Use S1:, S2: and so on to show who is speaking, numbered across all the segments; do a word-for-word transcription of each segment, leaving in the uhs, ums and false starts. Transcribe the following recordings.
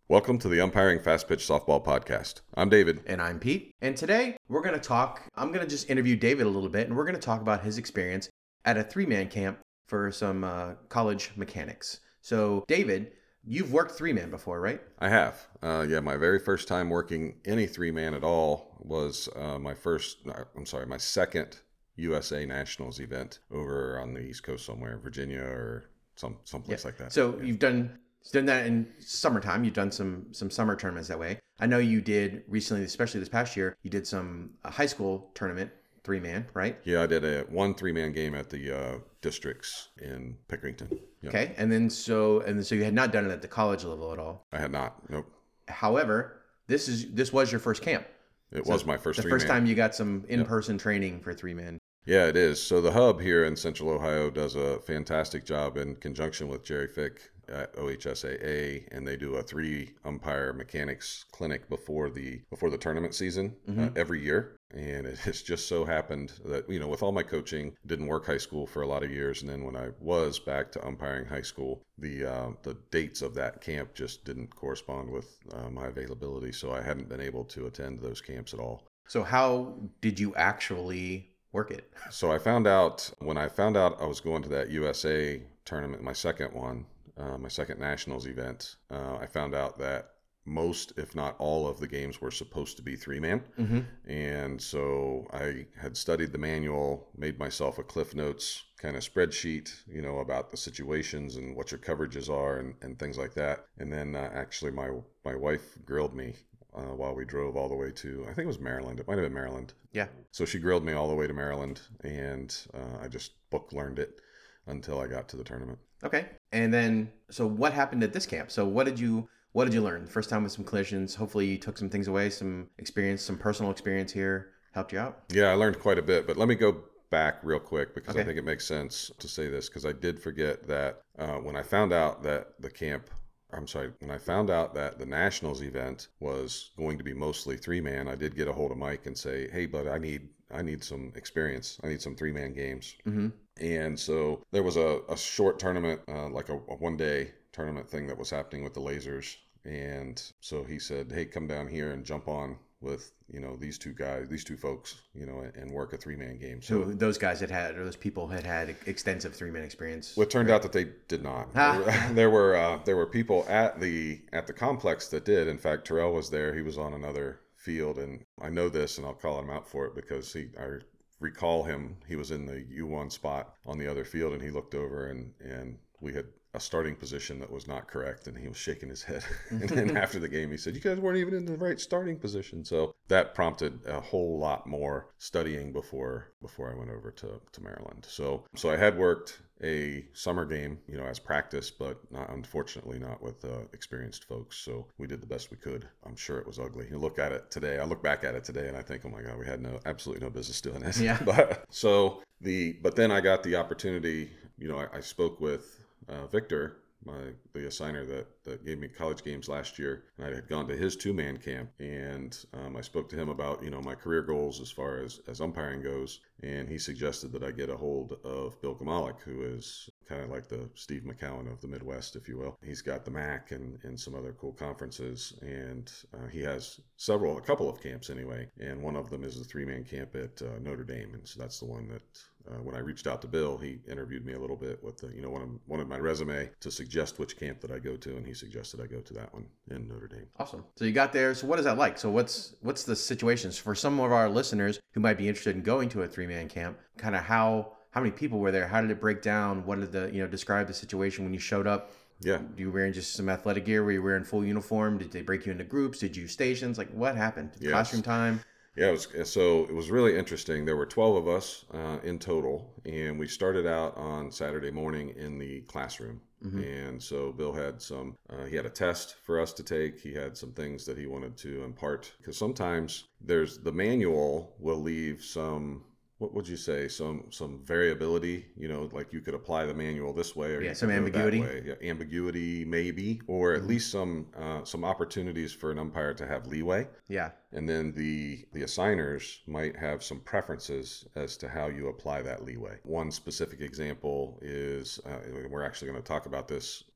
S1: Welcome to the Umpiring Fast Pitch Softball Podcast. I'm David.
S2: And I'm Pete. And today we're going to talk, I'm going to just interview David a little bit, and we're going to talk about his experience at a three-man camp for some uh, college mechanics. So, David, you've worked three-man before, right?
S1: I have. Uh, yeah, my very first time working any three-man at all was uh, my first, I'm sorry, my second U S A Nationals event over on the East Coast somewhere, Virginia or some someplace
S2: Yeah.
S1: like that.
S2: So
S1: yeah.
S2: you've done done that in summertime. You've done some some summer tournaments that way. I know you did recently, especially this past year, you did some a high school tournament, three-man, right?
S1: Yeah, I did a one three-man game at the uh, districts in Pickerington. Yeah.
S2: Okay. And then so and then so you had not done it at the college level at all.
S1: I had not. Nope.
S2: However, this is this was your first camp.
S1: It
S2: So
S1: was my first
S2: the
S1: three-man.
S2: first time you got some in-person training for three-man.
S1: Yeah, it is. So the hub here in Central Ohio does a fantastic job in conjunction with Jerry Fick at O H S A A, and they do a three umpire mechanics clinic before the before the tournament season
S2: Mm-hmm.
S1: uh, every year. And it has just so happened that, you know, with all my coaching, didn't work high school for a lot of years, and then when I was back to umpiring high school, the uh, the dates of that camp just didn't correspond with uh, my availability, so I hadn't been able to attend those camps at all.
S2: So how did you actually work it?
S1: So I found out when I found out I was going to that U S A tournament, my second one, uh, my second nationals event. Uh, I found out that most, if not all, of the games were supposed to be three-man.
S2: Mm-hmm.
S1: And so I had studied the manual, made myself a Cliff Notes kind of spreadsheet, you know, about the situations and what your coverages are and, and things like that. And then uh, actually my my wife grilled me Uh, while we drove all the way to, I think it was Maryland. It might have been Maryland.
S2: Yeah.
S1: So she grilled me all the way to Maryland, and uh, I just book learned it until I got to the tournament.
S2: Okay. And then, so what happened at this camp? So what did you what did you learn? First time with some collisions. Hopefully you took some things away, some experience, some personal experience here helped you out.
S1: Yeah, I learned quite a bit, but let me go back real quick because
S2: Okay.
S1: I think it makes sense to say this because I did forget that uh, when I found out that the camp I'm sorry, when I found out that the Nationals event was going to be mostly three-man, I did get a hold of Mike and say, hey, bud, I need I need some experience. I need some three-man games.
S2: Mm-hmm.
S1: And so there was a, a short tournament, uh, like a, a one-day tournament thing that was happening with the Lasers. And so he said, hey, come down here and jump on with, you know, these two guys, these two folks, you know, and, and work a three-man game.
S2: So those guys had had, or those people had had extensive three-man experience.
S1: Well, it turned out that they did not. There were there were, uh, there were people at the at the complex that did. In fact, Terrell was there. He was on another field, and I know this, and I'll call him out for it because he I recall him. He was in the U one spot on the other field, and he looked over, and and we had a starting position that was not correct, and he was shaking his head. And then after the game, he said, you guys weren't even in the right starting position. So that prompted a whole lot more studying before before I went over to, to Maryland. So so I had worked a summer game, you know, as practice, but not, unfortunately not with uh, experienced folks. So we did the best we could. I'm sure it was ugly. You look at it today, I look back at it today, and I think, oh my God, we had no absolutely no business doing this.
S2: Yeah.
S1: But so the but then I got the opportunity. You know, I, I spoke with Uh, Victor, my the assigner that, that gave me college games last year, and I had gone to his two-man camp, and um, I spoke to him about, you know, my career goals as far as, as umpiring goes, and he suggested that I get a hold of Bill Kamalik, who is kind of like the Steve McCowan of the Midwest, if you will. He's got the M A C and, and some other cool conferences, and uh, he has several, a couple of camps anyway, and one of them is the three-man camp at uh, Notre Dame, and so that's the one that Uh, when I reached out to Bill, he interviewed me a little bit with the, you know, wanted, wanted my resume to suggest which camp that I go to, and he suggested I go to that one in Notre Dame.
S2: Awesome. So you got there. So what is that like? So what's what's the situations for some of our listeners who might be interested in going to a three-man camp? Kind of how how many people were there? How did it break down? What did the, you know, describe the situation when you showed up?
S1: Yeah.
S2: You were wearing just some athletic gear? Were you wearing full uniform? Did they break you into groups? Did you use stations? Like what happened?
S1: Yes.
S2: Classroom time?
S1: Yeah, it was, so it was really interesting. There were twelve of us uh, in total, and we started out on Saturday morning in the classroom. Mm-hmm. And so Bill had some, uh, he had a test for us to take. He had some things that he wanted to impart, because sometimes there's the manual will leave some, what would you say, some some variability, you know, like you could apply the manual this way or
S2: Yeah,
S1: you
S2: some
S1: could go
S2: ambiguity.
S1: that way. Yeah, ambiguity maybe, or at
S2: Mhm.
S1: least some uh, some opportunities for an umpire to have leeway.
S2: Yeah.
S1: And then the the assigners might have some preferences as to how you apply that leeway. One specific example is, uh, we're actually going to talk about this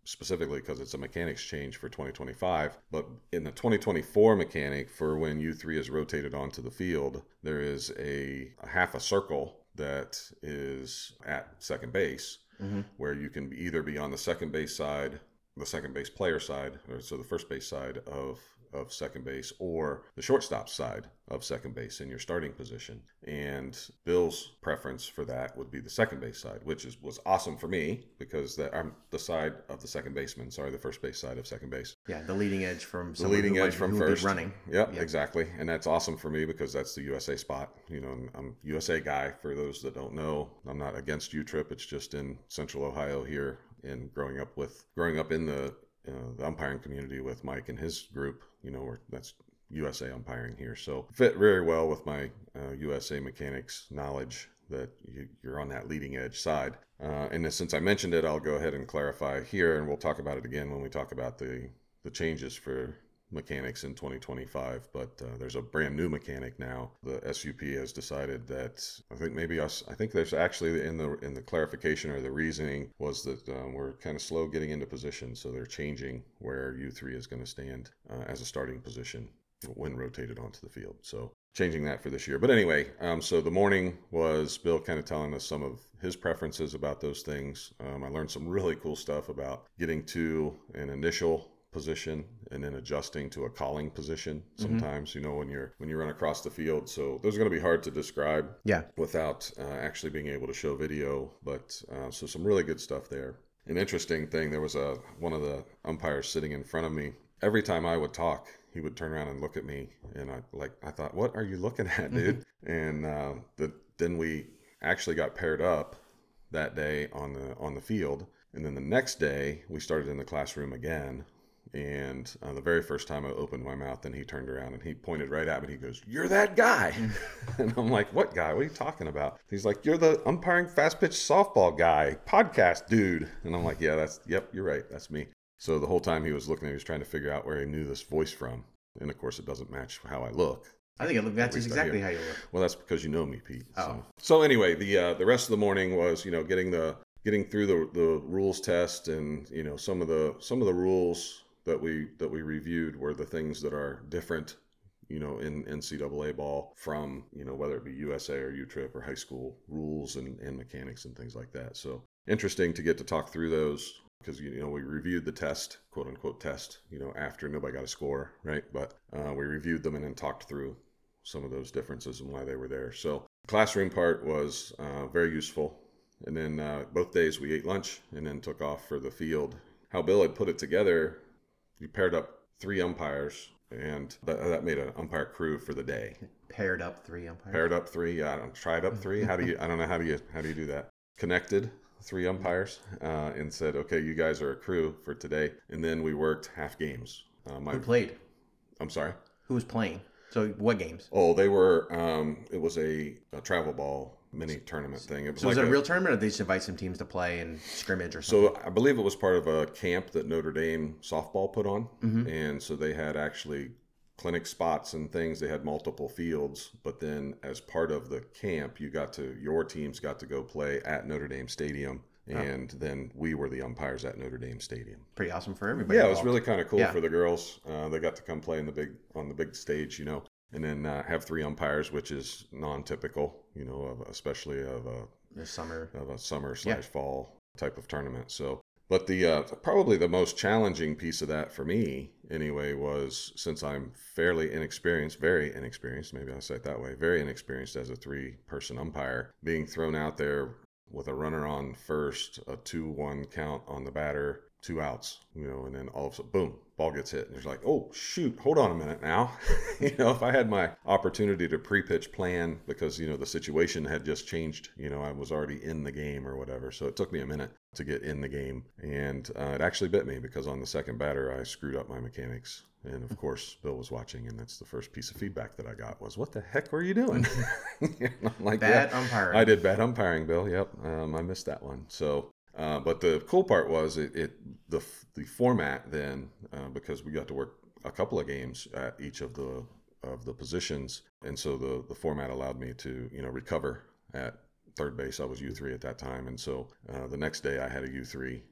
S1: specifically because it's a mechanics change for twenty twenty-five. But in the twenty twenty-four mechanic, for when U three is rotated onto the field, there is a, a half a circle that is at second base, mm-hmm. where you can either be on the second base side, the second base player side, or so the first base side of of second base, or the shortstop side of second base in your starting position. And Bill's preference for that would be the second base side, which is was awesome for me because that I'm the side of the second baseman, sorry, the first base side of second base.
S2: Yeah, the leading edge from
S1: the leading edge from first
S2: running.
S1: Yep, yep, exactly. And that's awesome for me because that's the U S A spot. You know, I'm a U S A guy. For those that don't know, I'm not against U-Trip. It's just in Central Ohio here, and growing up with growing up in the Uh, the umpiring community with Mike and his group, you know, where that's U S A umpiring here. So fit very well with my uh, U S A mechanics knowledge that you, you're on that leading edge side. Uh, and then, since I mentioned it, I'll go ahead and clarify here, and we'll talk about it again when we talk about the, the changes for mechanics in twenty twenty-five. But uh, there's a brand new mechanic now. The S U P has decided that I think maybe us. I think there's actually in the in the clarification or the reasoning was that um, we're kind of slow getting into position, so they're changing where U three is going to stand uh, as a starting position when rotated onto the field. So changing that for this year. But anyway, um, so the morning was Bill kind of telling us some of his preferences about those things. Um, I learned some really cool stuff about getting to an initial position and then adjusting to a calling position sometimes, mm-hmm. you know, when you're when you run across the field. So those are going to be hard to describe
S2: yeah
S1: without uh, actually being able to show video, but uh, so some really good stuff there. An interesting thing, there was a one of the umpires sitting in front of me. Every time I would talk, he would turn around and look at me, and I like I thought, what are you looking at, dude? and uh, the, then we actually got paired up that day on the on the field, and then the next day we started in the classroom again. And uh, the very first time I opened my mouth, and he turned around and he pointed right at me. He goes, "You're that guy." And I'm like, "What guy? What are you talking about?" He's like, "You're the umpiring fast pitch softball guy, podcast dude." And I'm like, "Yeah, that's, yep, you're right. That's me." So the whole time he was looking, he was trying to figure out where he knew this voice from. And of course, it doesn't match how I look.
S2: I think it matches exactly how you look.
S1: Well, that's because you know me, Pete.
S2: Oh.
S1: So, so anyway, the uh, the rest of the morning was, you know, getting the getting through the the rules test, and you know some of the some of the rules that we that we reviewed were the things that are different, you know, in N C double A ball from, you know, whether it be U S A or U-Trip or high school rules and, and mechanics and things like that. So interesting to get to talk through those because, you know, we reviewed the test, quote unquote test, you know, after nobody got a score, right? But uh, we reviewed them and then talked through some of those differences and why they were there. So the classroom part was uh, very useful. And then uh, both days we ate lunch and then took off for the field. How Bill had put it together, we paired up three umpires, and that, that made an umpire crew for the day.
S2: Paired up three umpires.
S1: Paired up three. I don't tried up three. How do you? I don't know how do you how do you do that? Connected three umpires uh, and said, okay, you guys are a crew for today. And then we worked half games. Uh, my,
S2: Who played?
S1: I'm sorry.
S2: Who was playing? So what games?
S1: Oh, they were. Um, it was a, a travel ball mini tournament thing. It was
S2: so
S1: like
S2: was it a,
S1: a
S2: real tournament, or did they just invite some teams to play and scrimmage or something?
S1: So I believe it was part of a camp that Notre Dame softball put on. Mm-hmm. And so they had actually clinic spots and things. They had multiple fields, but then as part of the camp, you got to, your teams got to go play at Notre Dame Stadium. And oh. then we were the umpires at Notre Dame Stadium.
S2: Pretty awesome for everybody.
S1: Yeah,
S2: involved.
S1: It was really kind of cool
S2: yeah.
S1: for the girls. Uh, they got to come play in the big on the big stage, you know. And then uh, have three umpires, which is non-typical, you know, of, especially of a
S2: the summer
S1: of a summer slash
S2: yeah.
S1: fall type of tournament. So, but the uh, probably the most challenging piece of that for me, anyway, was since I'm fairly inexperienced, very inexperienced, maybe I'll say it that way, very inexperienced as a three-person umpire, being thrown out there with a runner on first, a two one count on the batter, two outs, you know, and then all of a sudden, boom, ball gets hit. And it's like, oh, shoot, hold on a minute now. you know, if I had my opportunity to pre-pitch plan because, you know, the situation had just changed, you know, I was already in the game or whatever. So it took me a minute to get in the game. And uh, it actually bit me because on the second batter, I screwed up my mechanics. And of course, Bill was watching, and that's the first piece of feedback that I got was, what the heck were you doing? I'm like,
S2: bad
S1: yeah,
S2: umpiring.
S1: I did bad umpiring, Bill. Yep. Um, I missed that one. So, uh, but the cool part was it, it the the format then, uh, because we got to work a couple of games at each of the of the positions. And so the, the format allowed me to, you know, recover at third base. I was U three at that time. And so uh, the next day I had a U three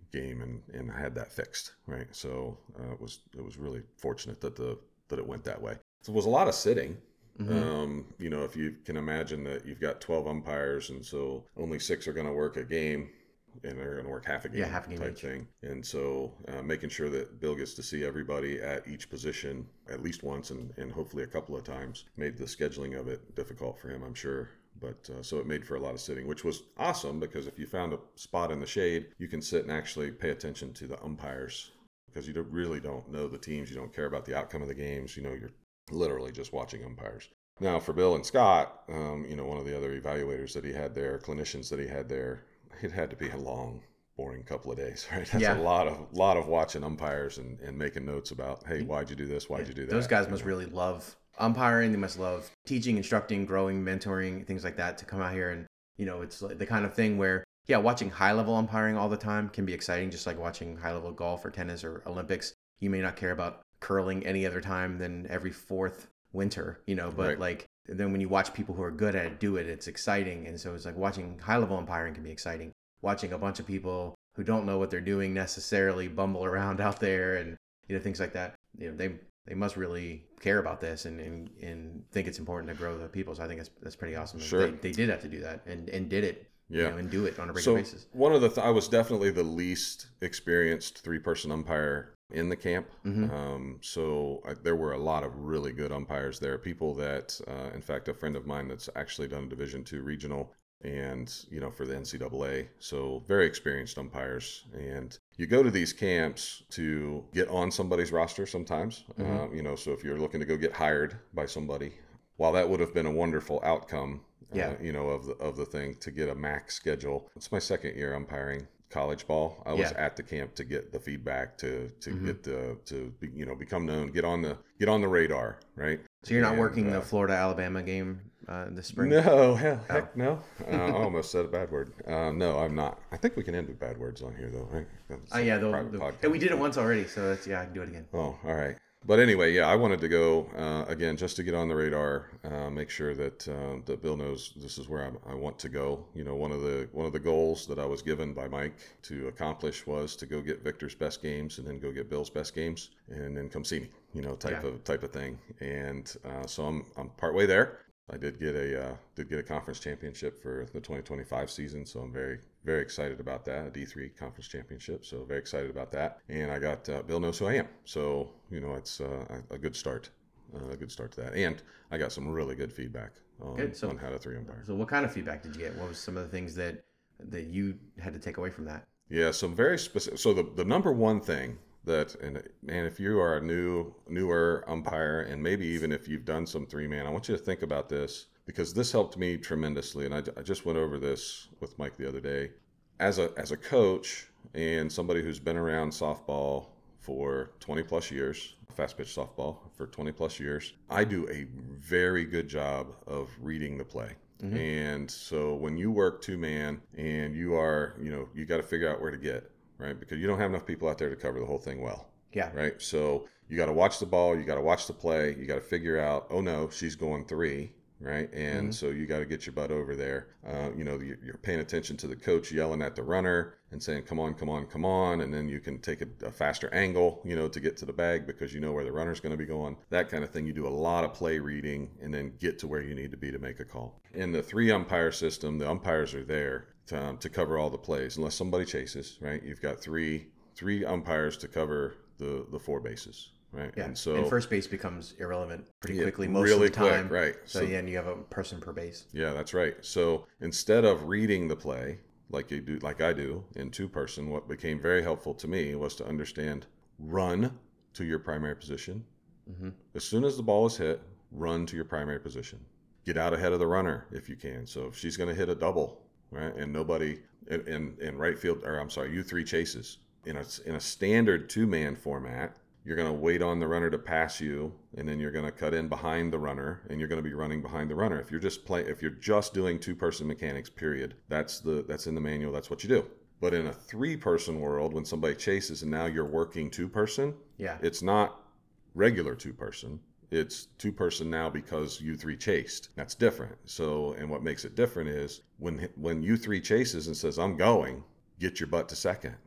S1: game and, and had that fixed, right? So uh, it was it was really fortunate that the that it went that way. So it was a lot of sitting. Mm-hmm. Um, you know, if you can imagine that you've got twelve umpires, and so only six are going to work a game, and they're going to work half a game,
S2: yeah, half a game
S1: type
S2: each.
S1: thing. And so uh, making sure that Bill gets to see everybody at each position at least once, and, and hopefully a couple of times, made the scheduling of it difficult for him, I'm sure. But uh, so it made for a lot of sitting, which was awesome, because if you found a spot in the shade, you can sit and actually pay attention to the umpires, because you don't, really don't know the teams. You don't care about the outcome of the games. You know, you're literally just watching umpires. Now, for Bill and Scott, um, you know, one of the other evaluators that he had there, clinicians that he had there, it had to be a long, boring couple of days, right? That's
S2: yeah.
S1: a lot of lot of watching umpires and, and making notes about, hey, why'd you do this? Why'd
S2: yeah.
S1: you do that?
S2: Those guys
S1: you
S2: must
S1: know?
S2: really love umpiring. They must love teaching, instructing, growing, mentoring, things like that, to come out here. And, you know, it's like the kind of thing where, yeah, watching high-level umpiring all the time can be exciting, just like watching high-level golf or tennis or Olympics. You may not care about curling any other time than every fourth winter, you know, but
S1: Right.
S2: like then when you watch people who are good at it do it, it's exciting. And so it's like watching high-level umpiring can be exciting. Watching a bunch of people who don't know what they're doing necessarily bumble around out there and, you know, things like that, you know, they they must really care about this and, and, and think it's important to grow the people. So I think that's, that's pretty awesome.
S1: Sure.
S2: They, they did have to do that and, and did it,
S1: yeah.
S2: you know, and do it on a regular
S1: so
S2: basis.
S1: One of the, th- I was definitely the least experienced three-person umpire in the camp.
S2: Mm-hmm.
S1: Um, so I, there were a lot of really good umpires there. People that, uh, in fact, a friend of mine that's actually done Division two regional and, you know, for the N C double A. So very experienced umpires. And you go to these camps to get on somebody's roster sometimes, mm-hmm. uh, you know, so if you're looking to go get hired by somebody, while that would have been a wonderful outcome,
S2: yeah.
S1: uh, you know, of the, of the thing to get a max schedule. It's my second year umpiring college ball. I was
S2: yeah.
S1: at the camp to get the feedback, to to
S2: mm-hmm.
S1: get the to be, you know become known, get on the get on the radar, right?
S2: So you're not
S1: and,
S2: working
S1: uh,
S2: the Florida Alabama game uh, this spring?
S1: No, hell, oh. heck no. uh, I almost said a bad word. Uh, no, I'm not. I think we can end with bad words on here, though, right?
S2: Oh uh, yeah, they'll, they'll, and we did it once already, so that's, yeah, I can do it again.
S1: Oh, all right. But anyway, yeah, I wanted to go uh, again just to get on the radar, uh, make sure that uh, that Bill knows this is where I'm, I want to go. You know, one of the one of the goals that I was given by Mike to accomplish was to go get Victor's best games and then go get Bill's best games and then come see me. You know, type
S2: yeah.
S1: of type of thing. And uh, so I'm I'm partway there. I did get a uh, did get a conference championship for the twenty twenty-five season, so I'm very very excited about that. A D three conference championship, so very excited about that. And I got uh, Bill knows who I am, so you know it's uh, a good start, uh, a good start to that. And I got some really good feedback on,
S2: good. So,
S1: on how to three umpire.
S2: So what kind of feedback did you get? What was some of the things that that you had to take away from that?
S1: Yeah, some very specific. So the the number one thing that, and man, if you are a new newer umpire, and maybe even if you've done some three man, I want you to think about this, because this helped me tremendously. And I, I just went over this with Mike the other day. As a as a coach and somebody who's been around softball for twenty plus years, fast pitch softball for twenty plus years, I do a very good job of reading the play. Mm-hmm. And so when you work two man and you are, you know, you got to figure out where to get, right? Because you don't have enough people out there to cover the whole thing well.
S2: Yeah.
S1: Right. So you got to watch the ball. You got to watch the play. You got to figure out, oh no, she's going three. Right. And mm-hmm. so you got to get your butt over there. Uh, you know, you're paying attention to the coach yelling at the runner and saying, come on, come on, come on. And then you can take a, a faster angle, you know, to get to the bag because you know where the runner's going to be going. That kind of thing. You do a lot of play reading and then get to where you need to be to make a call. In the three umpire system, the umpires are there to, um, to cover all the plays unless somebody chases. Right. You've got three three umpires to cover the, the four bases. Right.
S2: Yeah.
S1: And so
S2: and first base becomes irrelevant pretty
S1: yeah,
S2: quickly most
S1: really
S2: of the time.
S1: Quick, right.
S2: So, so yeah, and you have a person per base.
S1: Yeah, that's right. So instead of reading the play like you do, like I do in two person, what became very helpful to me was to understand run to your primary position. Mm-hmm. As soon as the ball is hit, run to your primary position. Get out ahead of the runner if you can. So if she's going to hit a double, right, and nobody in, in in right field, or I'm sorry, you three chases in a in a standard two man format. You're going to wait on the runner to pass you, and then you're going to cut in behind the runner, and you're going to be running behind the runner. If you're just play, if you're just doing two-person mechanics, period, that's the that's in the manual. That's what you do. But in a three-person world, when somebody chases and now you're working two-person,
S2: yeah,
S1: it's not regular two-person. It's two-person now because you three chased. That's different. So, and what makes it different is when when you three chases and says, "I'm going," get your butt to second.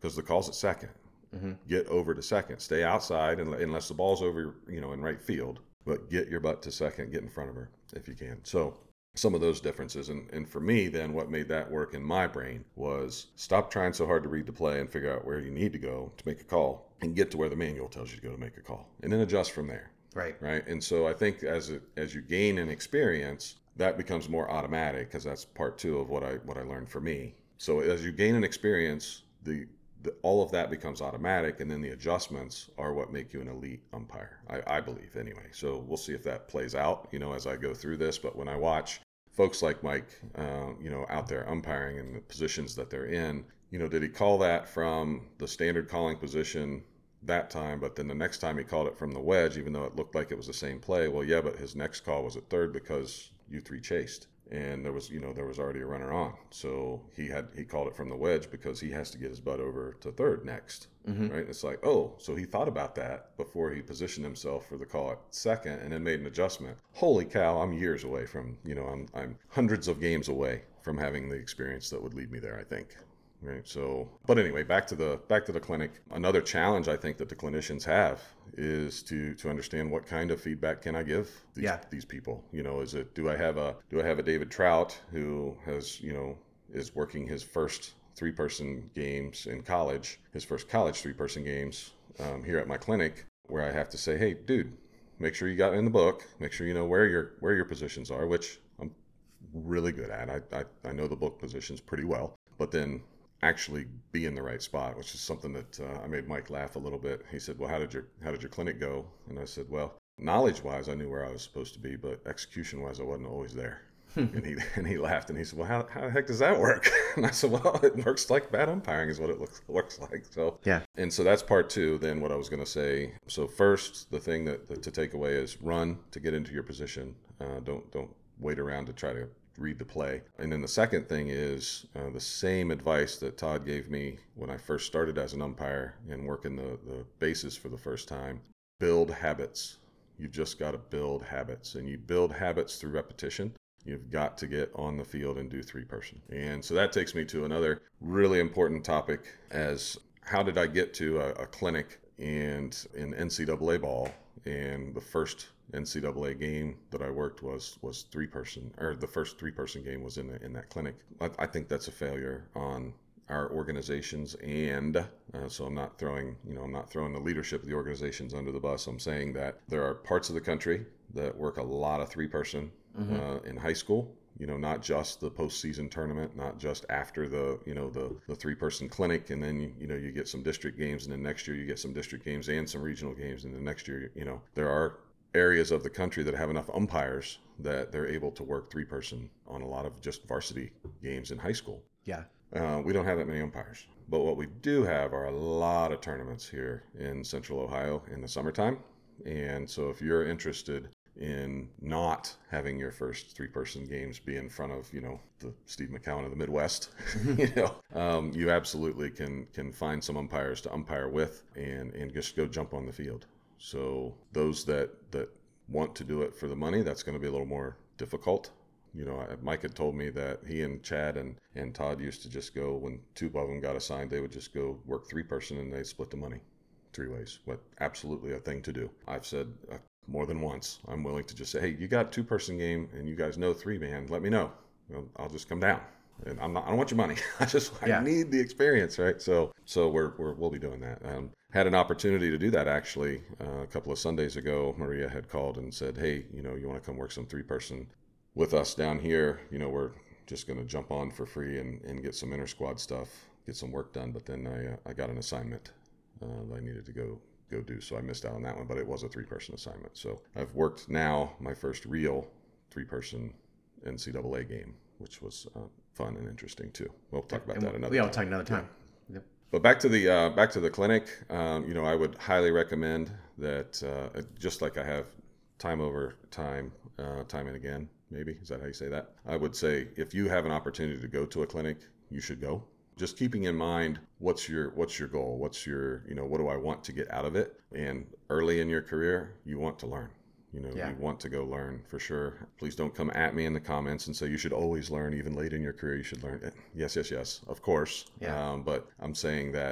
S1: because the call's at second. Mm-hmm. Get over to second. Stay outside and, unless the ball's over, you know, in right field. But get your butt to second. Get in front of her if you can. So some of those differences. And, and for me, then what made that work in my brain was stop trying so hard to read the play and figure out where you need to go to make a call and get to where the manual tells you to go to make a call. And then adjust from there.
S2: Right.
S1: Right. And so I think as it, as you gain an experience, that becomes more automatic, because that's part two of what I what I learned for me. So as you gain an experience, the, the all of that becomes automatic, and then the adjustments are what make you an elite umpire, I, I believe anyway. So we'll see if that plays out, you know, as I go through this. But when I watch folks like Mike, uh, you know, out there umpiring in the positions that they're in, you know, did he call that from the standard calling position that time, but then the next time he called it from the wedge, even though it looked like it was the same play? Well, yeah, but his next call was at third because you three chased, and there was, you know, there was already a runner on. So he had, he called it from the wedge because he has to get his butt over to third next. Mm-hmm. Right. It's like, oh, so he thought about that before he positioned himself for the call at second and then made an adjustment. Holy cow, I'm years away from, you know, I'm, I'm hundreds of games away from having the experience that would lead me there, I think. Right. So, but anyway, back to the back to the clinic. Another challenge I think that the clinicians have is to to understand what kind of feedback can I give these,
S2: yeah.
S1: these people. You know, is it do I have a do I have a David Trout who has, you know, is working his first three person games in college, his first college three person games um, here at my clinic, where I have to say, hey, dude, make sure you got in the book, make sure you know where your where your positions are, which I'm really good at. I I, I know the book positions pretty well, but then actually be in the right spot, which is something that uh, I made Mike laugh a little bit. He said, well, how did your how did your clinic go? And I said, well, knowledge wise, I knew where I was supposed to be, but execution wise, I wasn't always there. and he and he laughed and he said, well, how, how the heck does that work? And I said, well, it works like bad umpiring is what it looks looks like. So
S2: yeah.
S1: And so that's part two. Then what I was going to say. So first, the thing that, that to take away is run to get into your position. Uh, don't don't wait around to try to read the play. And then the second thing is uh, the same advice that Todd gave me when I first started as an umpire and working the, the bases for the first time. Build habits. You've just got to build habits, and you build habits through repetition. You've got to get on the field and do three person. And so that takes me to another really important topic, as how did I get to a, a clinic and in N C double A ball, and the first N C double A game that I worked was was three person, or the first three person game was in the, in that clinic. I, I think that's a failure on our organizations, and uh, so I'm not throwing you know I'm not throwing the leadership of the organizations under the bus. I'm saying that there are parts of the country that work a lot of three person mm-hmm. uh, in high school. You know, not just the postseason tournament, not just after the, you know, the, the three-person clinic, and then, you, you know, you get some district games, and then next year you get some district games and some regional games, and then next year, you know, there are areas of the country that have enough umpires that they're able to work three-person on a lot of just varsity games in high school.
S2: Yeah.
S1: Uh, we don't have that many umpires. But what we do have are a lot of tournaments here in Central Ohio in the summertime. And so if you're interested in not having your first three-person games be in front of, you know, the Steve McCowan of the Midwest, you know, um, you absolutely can can find some umpires to umpire with and, and just go jump on the field. So those that, that want to do it for the money, that's going to be a little more difficult. You know, Mike had told me that he and Chad and, and Todd used to just go, when two of them got assigned, they would just go work three-person and they'd split the money three ways. But absolutely a thing to do. I've said uh, more than once, I'm willing to just say, hey, you got a two-person game and you guys know three-man, let me know. I'll just come down. And I'm not, I don't want your money. I just, yeah. I need the experience, right? So, so we're, we're we'll be doing that. Um, had an opportunity to do that actually uh, a couple of Sundays ago. Maria had called and said, hey, you know, you want to come work some three-person with us down here? You know, we're just going to jump on for free and, and get some inter-squad stuff, get some work done. But then I, uh, I got an assignment uh, that I needed to go go do, so I missed out on that one, but it was a three-person assignment. So I've worked now my first real three-person N C double A game, which was uh, fun and interesting too. We'll talk about and that another
S2: we
S1: time.
S2: We'll talk another time. Yeah. Yep.
S1: But back to the uh, back to the clinic, um, you know, I would highly recommend that, uh, just like I have time over time, uh, time and again, maybe, is that how you say that? I would say if you have an opportunity to go to a clinic, you should go. Just keeping in mind what's your what's your goal, what's your, you know, what do I want to get out of it? And early in your career, you want to learn. You know, yeah. you want to go learn for sure. Please don't come at me in the comments and say you should always learn, even late in your career, you should learn. Yes, yes, yes, of course. Yeah. Um, but I'm saying that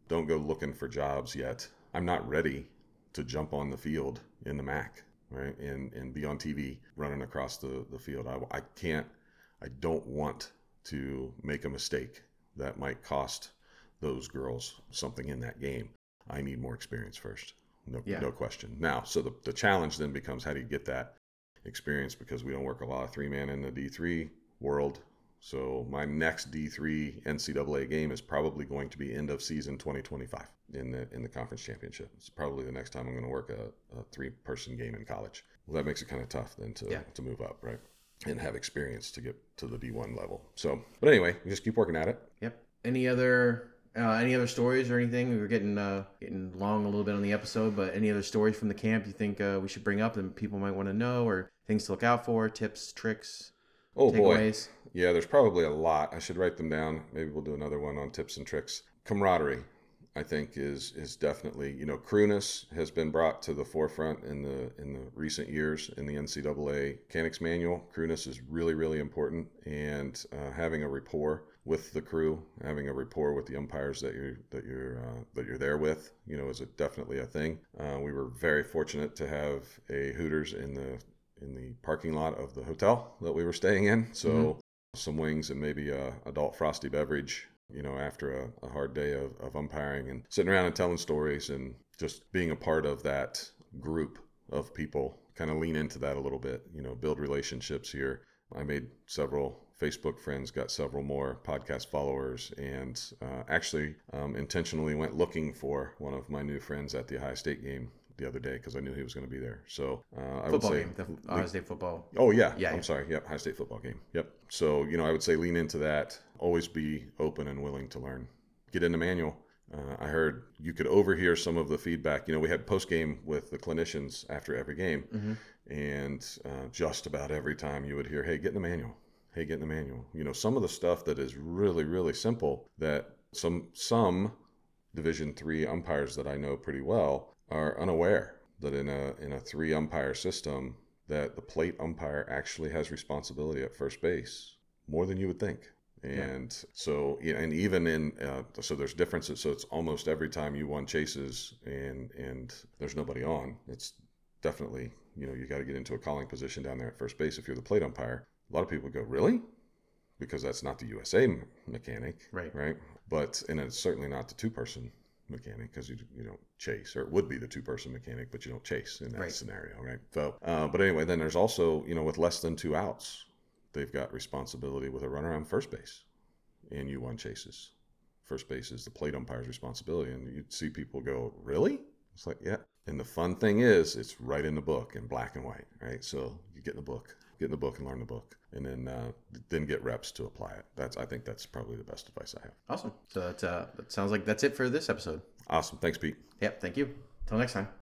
S1: don't go looking for jobs yet. I'm not ready to jump on the field in the M A C, right? And, and be on T V running across the, the field. I, I can't, I don't want to make a mistake that might cost those girls something in that game. I need more experience first. No, yeah. no question. Now, so the, the challenge then becomes, how do you get that experience? Because we don't work a lot of three man in the D three world. So my next D three N C double A game is probably going to be end of season twenty twenty-five in the in the conference championship. It's probably the next time I'm going to work a, a three person game in college. Well, that makes it kind of tough then to yeah. to move up, right? And have experience to get to the D one level. So, but anyway, we just keep working at it.
S2: Yep. Any other uh, any other stories or anything? We were getting uh, getting long a little bit on the episode, but any other stories from the camp you think uh, we should bring up that people might want to know, or things to look out for, tips, tricks?
S1: Oh
S2: takeaways?
S1: Boy. Yeah, there's probably a lot. I should write them down. Maybe we'll do another one on tips and tricks. Camaraderie, I think, is is definitely, you know, crewness has been brought to the forefront in the in the recent years in the N C double A Mechanics Manual. Crewness is really, really important, and uh, having a rapport with the crew, having a rapport with the umpires that you're that you're uh, that you're there with, you know, is a, definitely a thing. Uh, we were very fortunate to have a Hooters in the in the parking lot of the hotel that we were staying in. So mm-hmm. some wings and maybe a adult frosty beverage, you know, after a, a hard day of, of umpiring and sitting around and telling stories and just being a part of that group of people, kind of lean into that a little bit, you know, build relationships here. I made several Facebook friends, got several more podcast followers, and uh, actually um, intentionally went looking for one of my new friends at the Ohio State game the other day because I knew he was going to be there. So uh, I
S2: football
S1: would say
S2: game, the Ohio State football.
S1: Oh yeah,
S2: yeah.
S1: I'm
S2: yeah.
S1: sorry. Yep, Ohio State football game. Yep. So you know, I would say lean into that. Always be open and willing to learn. Get into manual. Uh, I heard you could overhear some of the feedback. You know, we had post game with the clinicians after every game, mm-hmm. and uh, just about every time you would hear, "Hey, get in the manual. Hey, get in the manual." You know, some of the stuff that is really, really simple that some some Division three umpires that I know pretty well are unaware that in a in a three umpire system that the plate umpire actually has responsibility at first base more than you would think. And yeah. so, you know, and even in uh, so there's differences. So it's almost every time you won chases and and there's nobody on, it's definitely, you know, you got to get into a calling position down there at first base if you're the plate umpire. A lot of people go, really? Because that's not the U S A mechanic,
S2: right?
S1: Right. But and it's certainly not the two person mechanic, because you you don't chase, or it would be the two person mechanic, but you don't chase in that right. scenario, right? So, uh, but anyway, then there's also, you know, with less than two outs, they've got responsibility with a runner on first base, and you won chases. First base is the plate umpire's responsibility, and you'd see people go, really? It's like, yeah. And the fun thing is, it's right in the book in black and white, right? So you get in the book, get in the book and learn the book, and then uh, then get reps to apply it. That's I think that's probably the best advice I have.
S2: Awesome. So that, uh, that sounds like that's it for this episode.
S1: Awesome. Thanks, Pete.
S2: Yep. Thank you. Till next time.